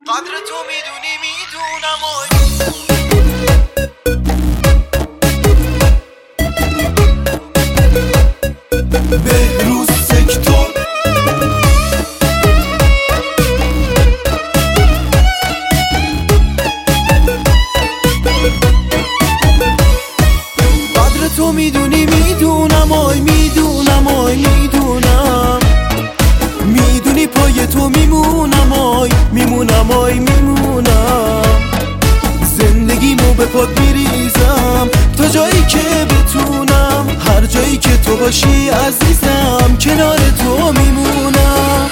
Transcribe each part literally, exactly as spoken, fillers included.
قدر تو میدونی میدونم بهروز سکتور قدر تو میدونی میدونم آی میدونم آی میدونم میدونی پای تو میمونم آی میمونم آی میمونم زندگیمو به پات میریزم تا جایی که بتونم هر جایی که تو باشی عزیزم کنار تو میمونم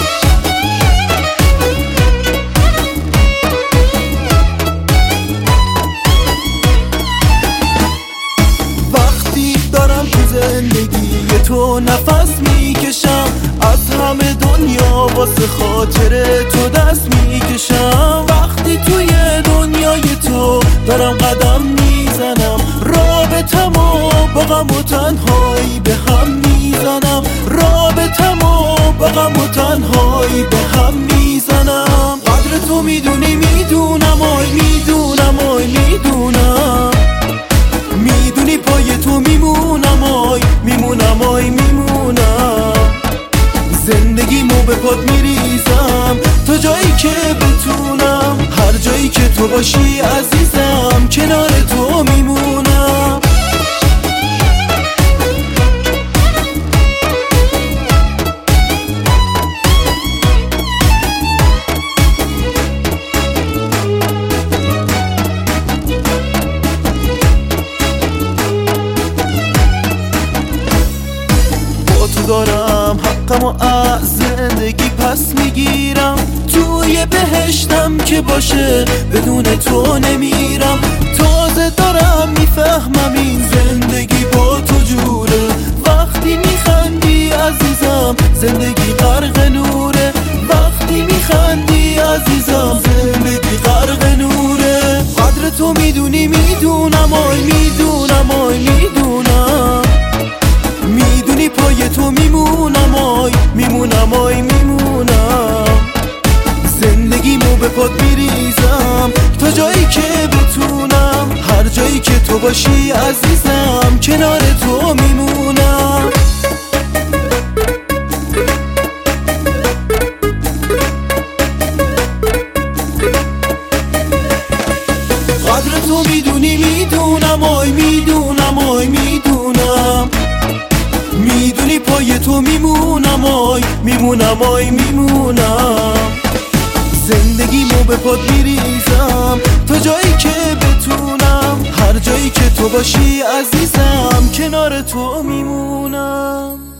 وقتی دارم تو زندگی تو نفس میکشم از همه دنیا واسه خاطر تو دست میکشم وقتی توی دنیای تو دارم قدم میزنم رابطمو با غم و تنهایی به هم میزنم رابطمو با غم و تنهایی به هم میزنم قدر تو میدونی میدونم آی میدونم آی میدونم میدونی پای تو میمونم آی میمونم آی میمونم زندگیمو به پات میریزم تا جایی که بتونم هر جایی که تو باشی عزیزم کنار تو میمونم با تو دارم حقمو از زندگی پس میگیرم توی بهشتم که باشه بدون تو نمیرم تازه دارم میفهمم این زندگی با تو جوره وقتی میخندی عزیزم زندگی غرق نوره وقتی میخندی عزیزم زندگی غرق نوره قدر تو میدونی میدونم آی میدونم آی میدونم میدونی پای تو میمونم آی میمونم آی میمونم زندگیمو به پات میریزم تا جایی که بتونم هر جایی که تو باشی عزیزم کنار تو میمونم قدر تو میدونی میدونم آی میدونم آی میدونم میدونی پای تو میمونم آی میمونم آی میمونم زندگیمو به پات میریزم تا جایی که بتونم هر جایی که تو باشی عزیزم کنار تو میمونم